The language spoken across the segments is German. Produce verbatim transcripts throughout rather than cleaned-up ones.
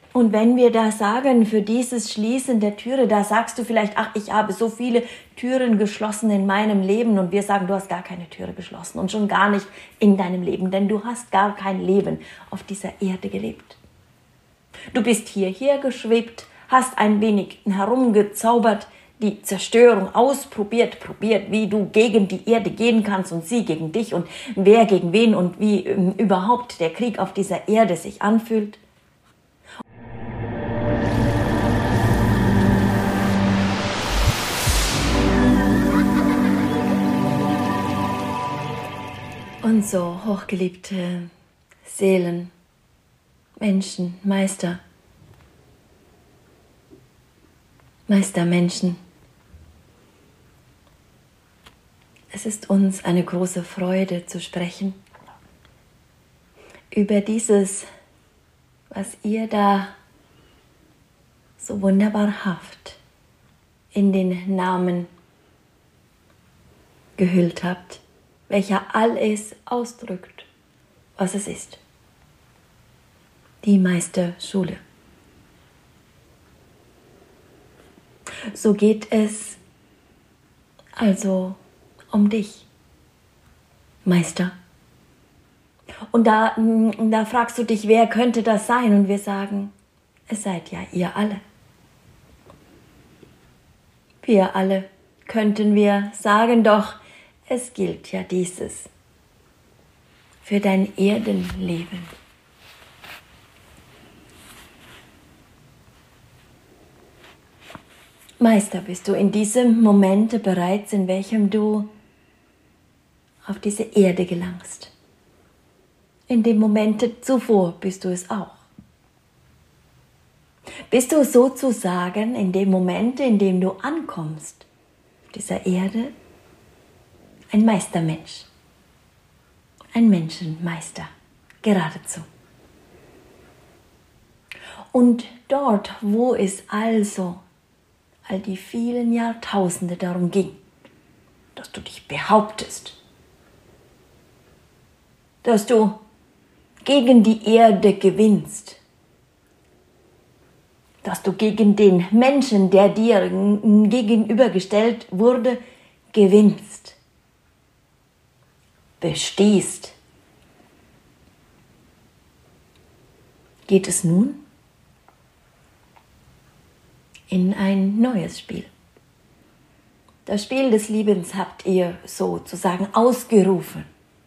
Und wenn wir da sagen, für dieses Schließen der Türe, da sagst du vielleicht, ach, ich habe so viele Türen geschlossen in meinem Leben. Und wir sagen, du hast gar keine Türe geschlossen und schon gar nicht in deinem Leben, denn du hast gar kein Leben auf dieser Erde gelebt. Du bist hierher geschwebt, hast ein wenig herumgezaubert, die Zerstörung ausprobiert, probiert, wie du gegen die Erde gehen kannst und sie gegen dich und wer gegen wen und wie ähm, überhaupt der Krieg auf dieser Erde sich anfühlt. Und so, hochgeliebte Seelen, Menschen, Meister, Meistermenschen, es ist uns eine große Freude zu sprechen über dieses, was ihr da so wunderbarhaft in den Namen gehüllt habt, welcher alles ausdrückt, was es ist. Die Meisterschule. So geht es also um dich, Meister. Und da, da fragst du dich, wer könnte das sein? Und wir sagen, es seid ja ihr alle. Wir alle könnten wir sagen, doch es gilt ja dieses für dein Erdenleben. Meister bist du in diesem Momente bereits, in welchem du auf diese Erde gelangst. In dem Momente zuvor bist du es auch. Bist du sozusagen in dem Moment, in dem du ankommst auf dieser Erde, ein Meistermensch, ein Menschenmeister, geradezu. Und dort, wo es also all die vielen Jahrtausende darum ging, dass du dich behauptest, dass du gegen die Erde gewinnst, dass du gegen den Menschen, der dir gegenübergestellt wurde, gewinnst, bestehst. Geht es nun in ein neues Spiel. Das Spiel des Liebens habt ihr sozusagen ausgerufen.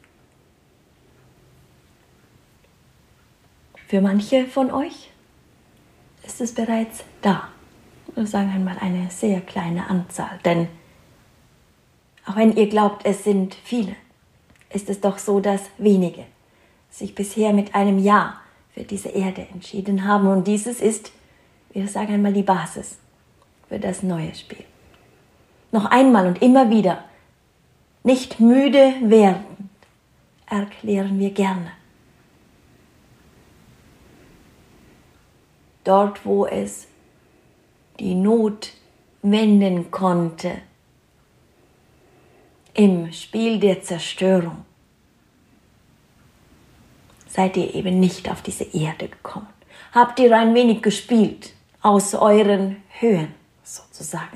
Für manche von euch ist es bereits da. Wir sagen einmal eine sehr kleine Anzahl, denn auch wenn ihr glaubt, es sind viele, ist es doch so, dass wenige sich bisher mit einem Ja für diese Erde entschieden haben. Und dieses ist, wir sagen einmal, die Basis für das neue Spiel. Noch einmal und immer wieder, nicht müde werden, erklären wir gerne. Dort, wo es die Not wenden konnte, im Spiel der Zerstörung, seid ihr eben nicht auf diese Erde gekommen. Habt ihr ein wenig gespielt aus euren Höhen sozusagen.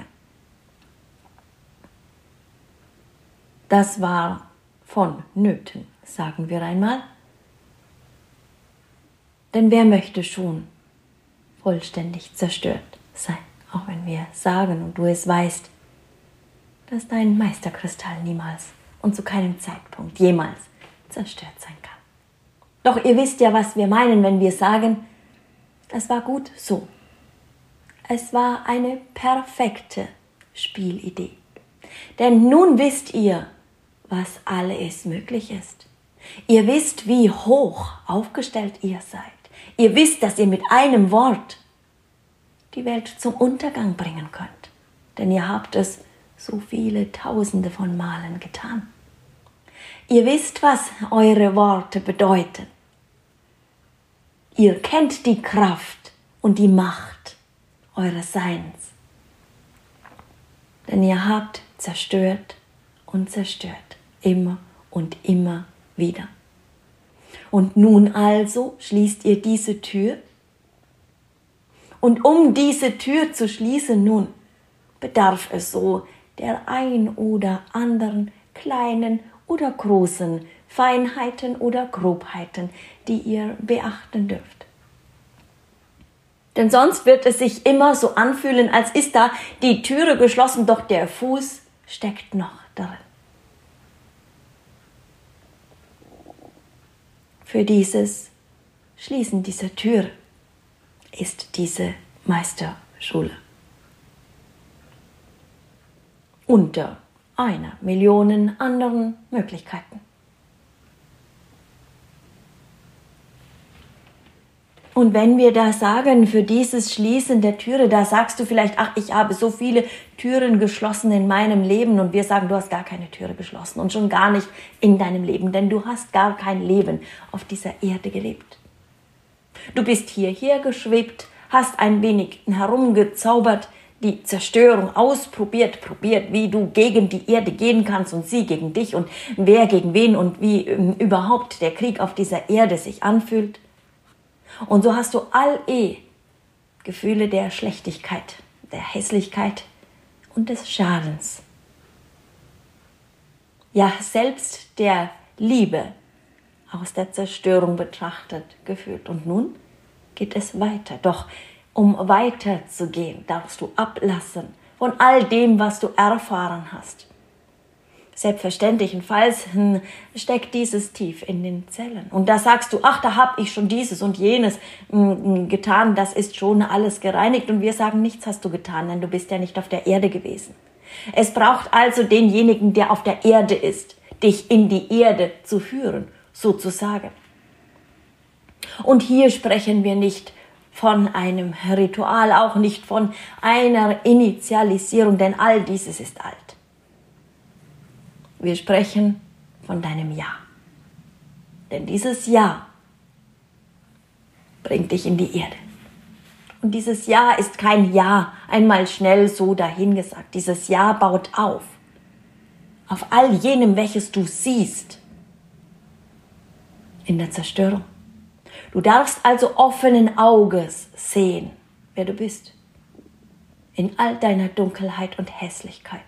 Das war vonnöten, sagen wir einmal. Denn wer möchte schon vollständig zerstört sein, auch wenn wir sagen und du es weißt, dass dein Meisterkristall niemals und zu keinem Zeitpunkt jemals zerstört sein kann. Doch ihr wisst ja, was wir meinen, wenn wir sagen, es war gut so. Es war eine perfekte Spielidee. Denn nun wisst ihr, was alles möglich ist. Ihr wisst, wie hoch aufgestellt ihr seid. Ihr wisst, dass ihr mit einem Wort die Welt zum Untergang bringen könnt. Denn ihr habt es so viele Tausende von Malen getan. Ihr wisst, was eure Worte bedeuten. Ihr kennt die Kraft und die Macht eures Seins. Denn ihr habt zerstört und zerstört, immer und immer wieder. Und nun also schließt ihr diese Tür Und um diese Tür zu schließen nun, bedarf es so der ein oder anderen kleinen oder großen Feinheiten oder Grobheiten, die ihr beachten dürft. Denn sonst wird es sich immer so anfühlen, als ist da die Türe geschlossen, doch der Fuß steckt noch darin. Für dieses Schließen dieser Tür ist diese Meisterschule. Unter einer Million anderen Möglichkeiten. Und wenn wir da sagen, für dieses Schließen der Türe, da sagst du vielleicht, ach, ich habe so viele Türen geschlossen in meinem Leben, und wir sagen, du hast gar keine Türe geschlossen und schon gar nicht in deinem Leben, denn du hast gar kein Leben auf dieser Erde gelebt. Du bist hierher geschwebt, hast ein wenig herumgezaubert, die Zerstörung ausprobiert, probiert, wie du gegen die Erde gehen kannst und sie gegen dich und wer gegen wen und wie ähm, überhaupt der Krieg auf dieser Erde sich anfühlt. Und so hast du alle Gefühle der Schlechtigkeit, der Hässlichkeit und des Schadens. Ja, selbst der Liebe aus der Zerstörung betrachtet gefühlt. Und nun geht es weiter. Doch um weiter zu gehen, darfst du ablassen von all dem, was du erfahren hast. Selbstverständlichenfalls steckt dieses tief in den Zellen. Und da sagst du, ach, da habe ich schon dieses und jenes getan, das ist schon alles gereinigt. Und wir sagen, nichts hast du getan, denn du bist ja nicht auf der Erde gewesen. Es braucht also denjenigen, der auf der Erde ist, dich in die Erde zu führen, sozusagen. Und hier sprechen wir nicht von einem Ritual, auch nicht von einer Initialisierung, denn all dieses ist alt. Wir sprechen von deinem Ja. Denn dieses Ja bringt dich in die Erde. Und dieses Ja ist kein Ja, einmal schnell so dahingesagt. Dieses Ja baut auf. Auf all jenem, welches du siehst in der Zerstörung. Du darfst also offenen Auges sehen, wer du bist. In all deiner Dunkelheit und Hässlichkeit.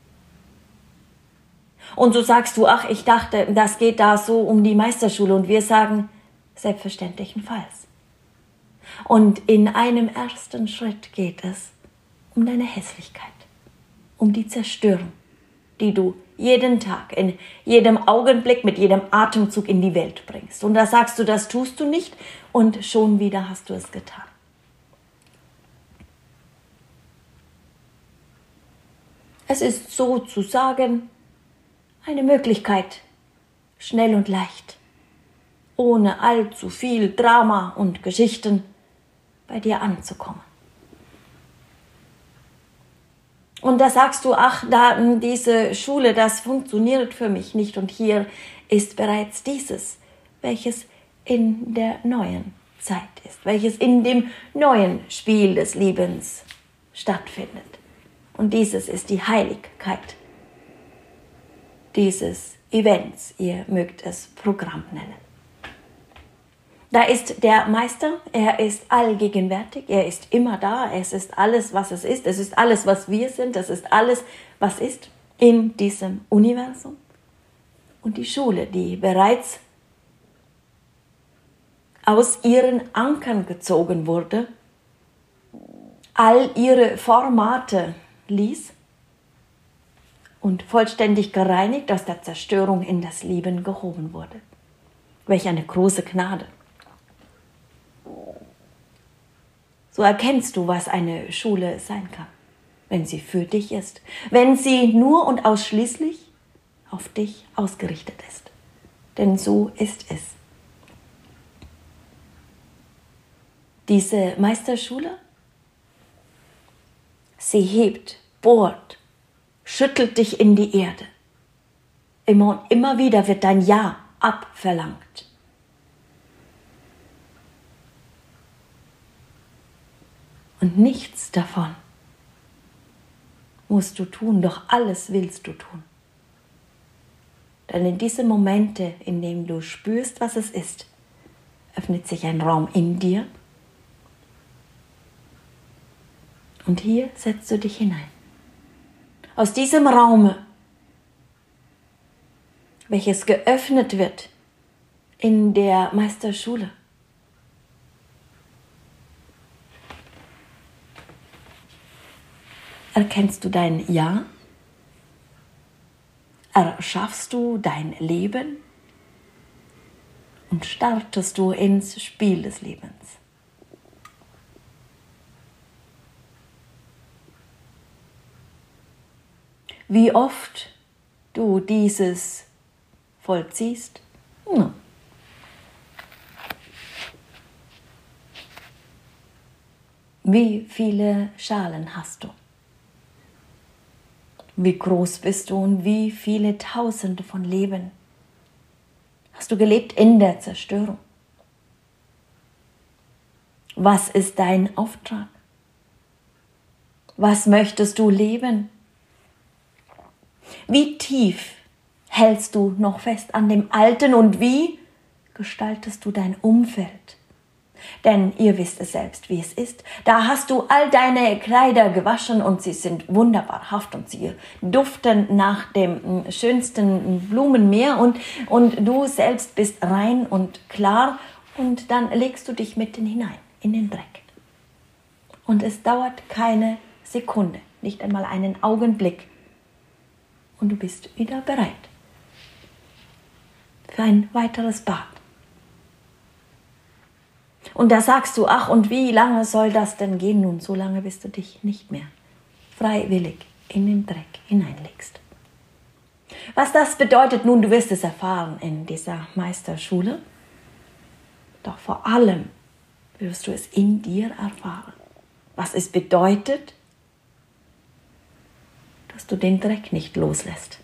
Und so sagst du, ach, ich dachte, das geht da so um die Meisterschule. Und wir sagen, selbstverständlichenfalls. Und in einem ersten Schritt geht es um deine Hässlichkeit, um die Zerstörung, die du jeden Tag, in jedem Augenblick, mit jedem Atemzug in die Welt bringst. Und da sagst du, das tust du nicht, und schon wieder hast du es getan. Es ist sozusagen eine Möglichkeit, schnell und leicht, ohne allzu viel Drama und Geschichten bei dir anzukommen. Und da sagst du, ach, da diese Schule, das funktioniert für mich nicht. Und hier ist bereits dieses, welches in der neuen Zeit ist, welches in dem neuen Spiel des Lebens stattfindet. Und dieses ist die Heiligkeit dieses Events, ihr mögt es Programm nennen. Da ist der Meister, er ist allgegenwärtig, er ist immer da, es ist alles, was es ist, es ist alles, was wir sind, es ist alles, was ist in diesem Universum. Und die Schule, die bereits aus ihren Ankern gezogen wurde, all ihre Formate ließ und vollständig gereinigt aus der Zerstörung in das Leben gehoben wurde. Welch eine große Gnade. So erkennst du, was eine Schule sein kann, wenn sie für dich ist, wenn sie nur und ausschließlich auf dich ausgerichtet ist. Denn so ist es. Diese Meisterschule, sie hebt, bohrt, schüttelt dich in die Erde. Immer und immer wieder wird dein Ja abverlangt. Und nichts davon musst du tun, doch alles willst du tun. Denn in diesen Momente, in denen du spürst, was es ist, öffnet sich ein Raum in dir, Und hier setzt du dich hinein. Aus diesem Raume, welches geöffnet wird in der Meisterschule, erkennst du dein Ja? Erschaffst du dein Leben? Und startest du ins Spiel des Lebens? Wie oft du dieses vollziehst? Hm. Wie viele Schalen hast du? Wie groß bist du und wie viele Tausende von Leben hast du gelebt in der Zerstörung? Was ist dein Auftrag? Was möchtest du leben? Wie tief hältst du noch fest an dem Alten und wie gestaltest du dein Umfeld? Denn ihr wisst es selbst, wie es ist. Da hast du all deine Kleider gewaschen und sie sind wunderbarhaft und sie duften nach dem schönsten Blumenmeer und, und du selbst bist rein und klar und dann legst du dich mitten hinein in den Dreck. Und es dauert keine Sekunde, nicht einmal einen Augenblick und du bist wieder bereit für ein weiteres Bad. Und da sagst du, ach, und wie lange soll das denn gehen? Nun, so lange, bis du dich nicht mehr freiwillig in den Dreck hineinlegst. Was das bedeutet, nun, du wirst es erfahren in dieser Meisterschule. Doch vor allem wirst du es in dir erfahren. Was es bedeutet, dass du den Dreck nicht loslässt.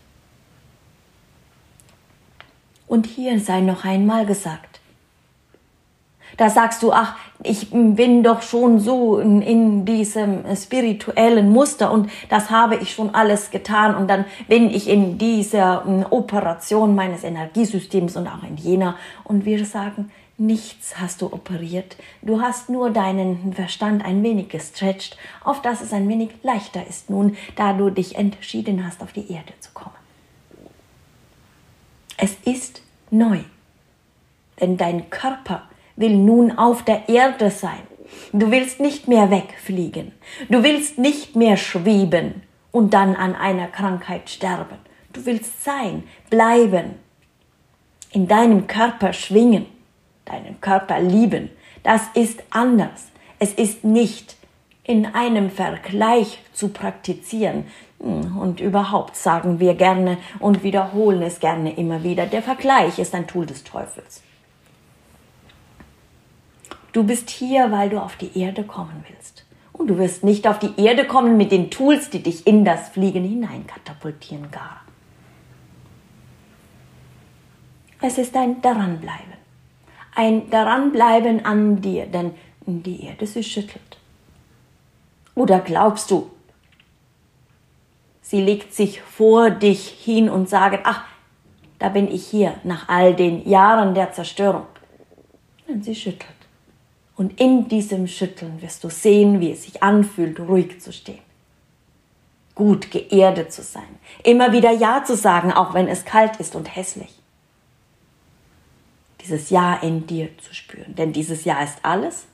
Und hier sei noch einmal gesagt, da sagst du, ach, ich bin doch schon so in, in diesem spirituellen Muster und das habe ich schon alles getan und dann bin ich in dieser um, Operation meines Energiesystems und auch in jener und wir sagen, nichts hast du operiert, du hast nur deinen Verstand ein wenig gestretcht, auf dass es ein wenig leichter ist nun, da du dich entschieden hast, auf die Erde zu kommen. Es ist neu, denn dein Körper will nun auf der Erde sein. Du willst nicht mehr wegfliegen. Du willst nicht mehr schweben und dann an einer Krankheit sterben. Du willst sein, bleiben, in deinem Körper schwingen, deinen Körper lieben. Das ist anders. Es ist nicht in einem Vergleich zu praktizieren. Und überhaupt sagen wir gerne und wiederholen es gerne immer wieder. Der Vergleich ist ein Tool des Teufels. Du bist hier, weil du auf die Erde kommen willst. Und du wirst nicht auf die Erde kommen mit den Tools, die dich in das Fliegen hinein katapultieren gar. Es ist ein Daranbleiben. Ein Daranbleiben an dir, denn die Erde, sie schüttelt. Oder glaubst du, sie legt sich vor dich hin und sagt, ach, da bin ich hier nach all den Jahren der Zerstörung. Nein, sie schüttelt. Und in diesem Schütteln wirst du sehen, wie es sich anfühlt, ruhig zu stehen. Gut geerdet zu sein. Immer wieder Ja zu sagen, auch wenn es kalt ist und hässlich. Dieses Ja in dir zu spüren. Denn dieses Ja ist alles.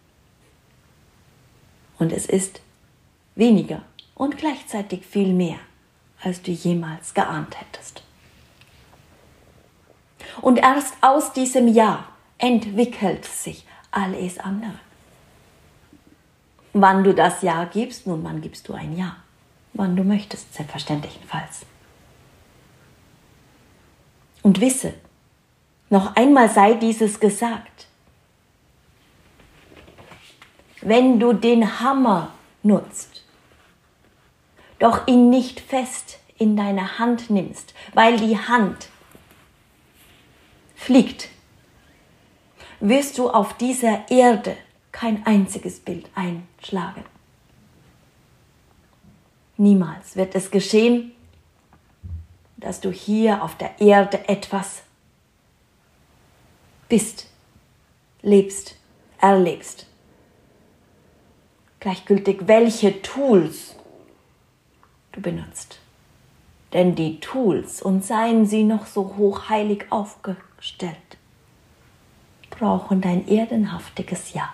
Und es ist weniger und gleichzeitig viel mehr, als du jemals geahnt hättest. Und erst aus diesem Ja entwickelt sich alles andere. Wann du das Ja gibst, nun, wann gibst du ein Ja? Wann du möchtest, selbstverständlichenfalls. Und wisse, noch einmal sei dieses gesagt, wenn du den Hammer nutzt, doch ihn nicht fest in deine Hand nimmst, weil die Hand fliegt, wirst du auf dieser Erde kein einziges Bild einschlagen. Niemals wird es geschehen, dass du hier auf der Erde etwas bist, lebst, erlebst. gleichgültig welche Tools du benutzt. Denn die Tools, und seien sie noch so hochheilig aufgestellt, brauchen dein erdenhaftiges Ja.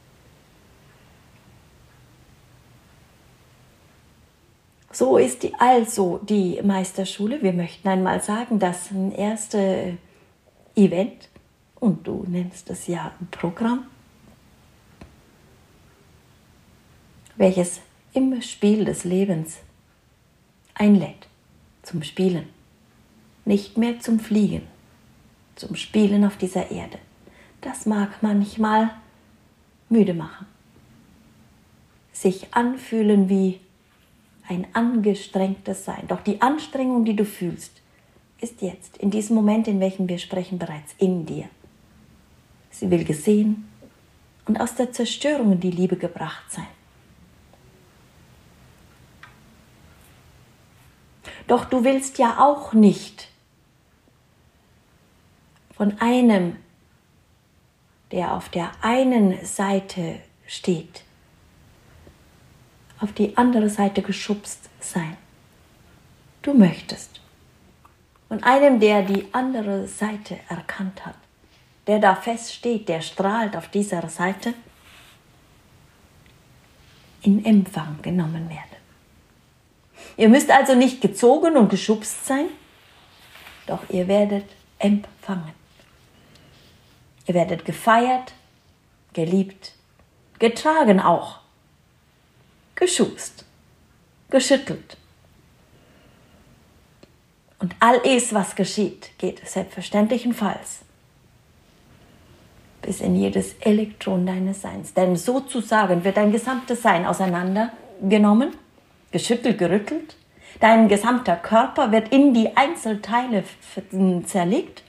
So ist die, also die Meisterschule. Wir möchten einmal sagen, das erste Event, und du nennst es ja ein Programm, welches im Spiel des Lebens einlädt zum Spielen, nicht mehr zum Fliegen, zum Spielen auf dieser Erde. Das mag manchmal müde machen, sich anfühlen wie ein angestrengtes Sein. Doch die Anstrengung, die du fühlst, ist jetzt, in diesem Moment, in welchem wir sprechen, bereits in dir. Sie will gesehen und aus der Zerstörung in die Liebe gebracht sein. Doch du willst ja auch nicht von einem, der auf der einen Seite steht, auf die andere Seite geschubst sein. Du möchtest von einem, der die andere Seite erkannt hat, der da fest steht, der strahlt auf dieser Seite, in Empfang genommen werden. Ihr müsst also nicht gezogen und geschubst sein, doch ihr werdet empfangen. Ihr werdet gefeiert, geliebt, getragen auch, geschubst, geschüttelt. Und alles, was geschieht, geht selbstverständlichenfalls bis in jedes Elektron deines Seins. Denn sozusagen wird dein gesamtes Sein auseinandergenommen, geschüttelt, gerüttelt. Dein gesamter Körper wird in die Einzelteile zerlegt.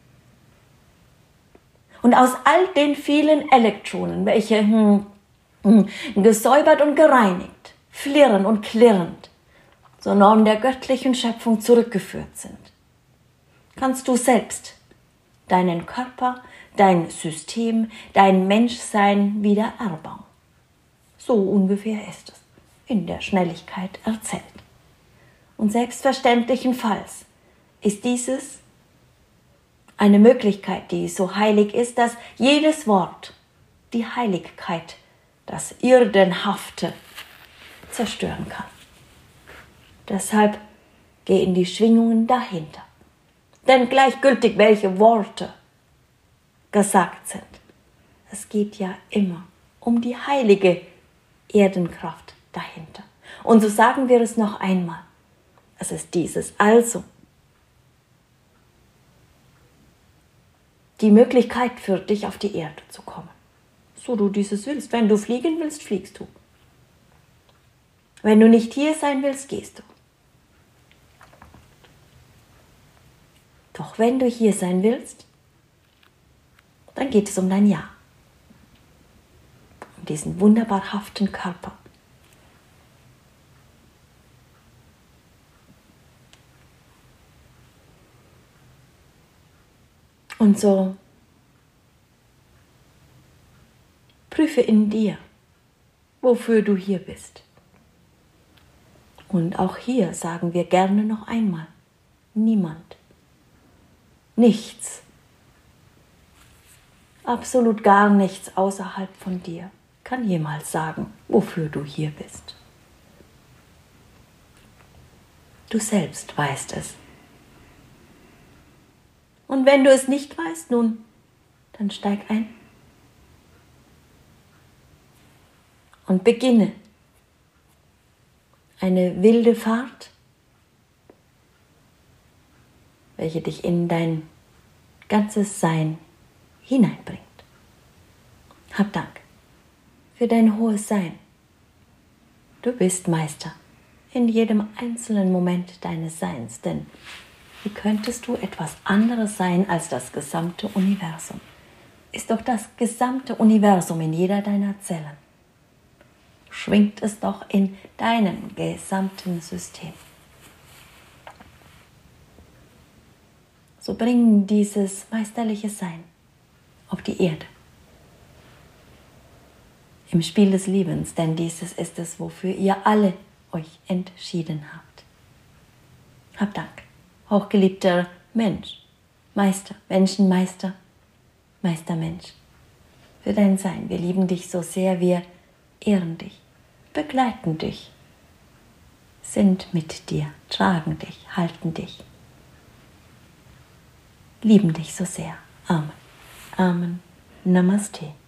Und aus all den vielen Elektronen, welche hm, hm, gesäubert und gereinigt, flirren und klirrend zur Norm der göttlichen Schöpfung zurückgeführt sind, kannst du selbst deinen Körper, dein System, dein Menschsein wieder erbauen. So ungefähr ist es in der Schnelligkeit erzählt. Und selbstverständlichenfalls ist dieses eine Möglichkeit, die so heilig ist, dass jedes Wort die Heiligkeit, das Irdenhafte zerstören kann. Deshalb geh in die Schwingungen dahinter. Denn gleichgültig welche Worte gesagt sind, es geht ja immer um die heilige Erdenkraft dahinter. Und so sagen wir es noch einmal. Es ist dieses also. Die Möglichkeit für dich auf die Erde zu kommen. So du dieses willst. Wenn du fliegen willst, fliegst du. Wenn du nicht hier sein willst, gehst du. Doch wenn du hier sein willst, dann geht es um dein Ja. Um diesen wunderbarhaften Körper. Und so prüfe in dir, wofür du hier bist. Und auch hier sagen wir gerne noch einmal, niemand, nichts, absolut gar nichts außerhalb von dir kann jemals sagen, wofür du hier bist. Du selbst weißt es. Und wenn du es nicht weißt, nun, dann steig ein und beginne eine wilde Fahrt, welche dich in dein ganzes Sein hineinbringt. Hab Dank für dein hohes Sein. Du bist Meister in jedem einzelnen Moment deines Seins, denn wie könntest du etwas anderes sein als das gesamte Universum? Ist doch das gesamte Universum in jeder deiner Zellen. Schwingt es doch in deinem gesamten System. So bring dieses meisterliche Sein auf die Erde. im Spiel des Lebens, denn dieses ist es, wofür ihr alle euch entschieden habt. Hab Dank, hochgeliebter Mensch, Meister, Menschenmeister, Meistermensch, für dein Sein. Wir lieben dich so sehr, wir ehren dich, begleiten dich, sind mit dir, tragen dich, halten dich, lieben dich so sehr. Amen. Amen. Namaste.